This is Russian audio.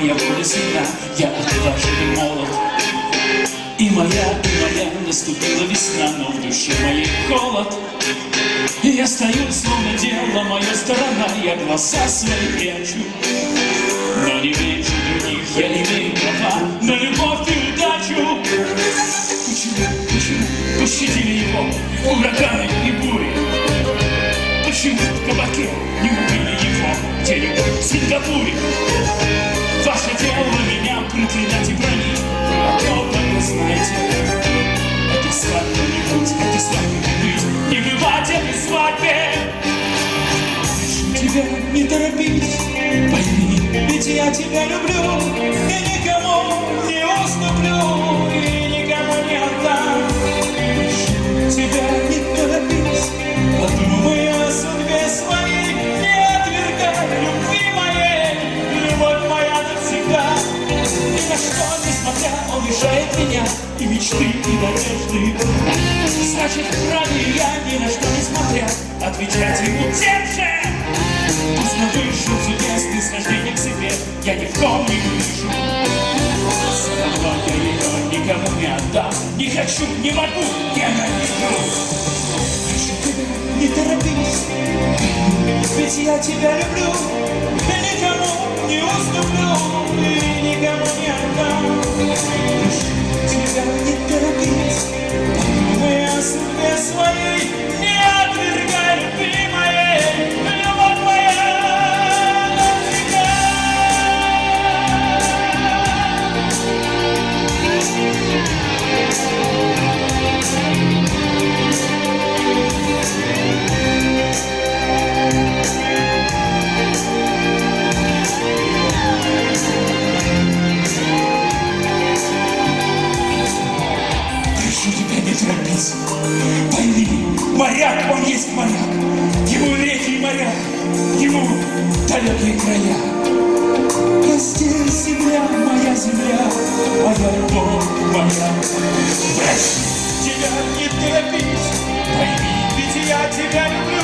моя воля сильна, я отважен и молод. И моя наступила весна, но в душе моей холод. И я стою, словно дело моя сторона, я глаза свои прячу, но не меньше других я имею права на любовь и удачу. Почему пощадили его ураганы и бури? Почему в кабаке не убили его где-нибудь в Сингапуре? Ваше дело меня проклинать и бронить, а то только знаете, этой свадьбы не быть, этой свадьбы не быть, не бывать этой свадьбе. Прошу тебя, не торопись, пойми, ведь я тебя люблю, и никому не уступлю, и никому не отдам. Прошу тебя, не торопись, подумай о судьбе своей, не отвергай любви моей, любовь моя навсегда. Ни на что несмотря, он лишает меня и мечты, и надежды. Значит, вправе я, ни на что несмотря, отвечать ему тем же. Пусть на высшем суде снисхождение к себе я ни в ком не вижу. Все равно я ее никому не отдам, не хочу, не могу, ненавижу. Прошу тебя, не торопись, ведь я тебя люблю, и никому не уступлю, и никому не отдам. Прошу тебя, не торопись, подумай о судьбе своей, не отвергай любви моей, любовь моя навсегда. Пойми, моряк, он есть моряк, ему реки и моря, ему далекие края. Я здесь земля, моя любовь моя. Прошу тебя, не торопись, пойми, ведь я тебя люблю.